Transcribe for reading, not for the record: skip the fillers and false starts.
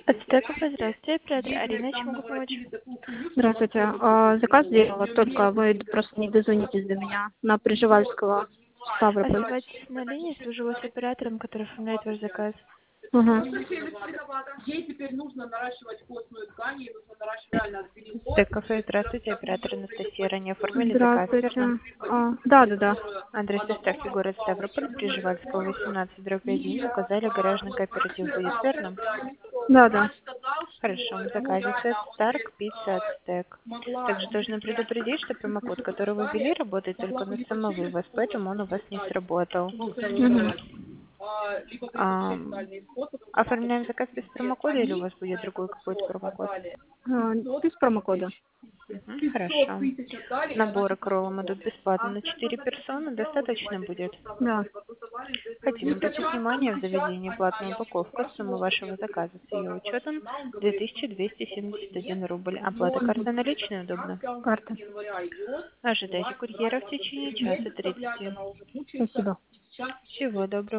Ацтеков, здравствуйте, оператор Арина, чем могу помочь? Здравствуйте. Заказ сделала, только вы просто не дозвонитесь до меня на Пржевальского, Ставрополь. Оставайтесь на линии, свяжу с оператором, который оформляет ваш заказ. Угу. Ей теперь нужно наращивать костную ткань, ей нужно наращивать реально переход. Ацтеков, здравствуйте, оператор Анастасия. Ранее оформили заказ, верно? Здравствуйте. Да. Адрес доставки город Ставрополь, Пржевальского, 18/1. Указали, гаражный кооператив будет, верно? Да. Хорошо, в заказе сет Старк, пицца, Ацтек. Также должны предупредить, что промокод, который вы ввели, работает только на самовывоз, поэтому он у вас не сработал. Угу. Оформляем заказ без промокода или у вас будет другой какой-то промокод? Без промокода. Хорошо. Наборы к роллам идут бесплатно на 4 персоны. Достаточно будет? Да. Хотим обратить внимание в заведении платная упаковка. Сумма вашего заказа с ее учетом 2271 рубль. Оплата картой наличной удобно? Карта. Ожидайте курьера в течение часа 30. Спасибо. Всего доброго.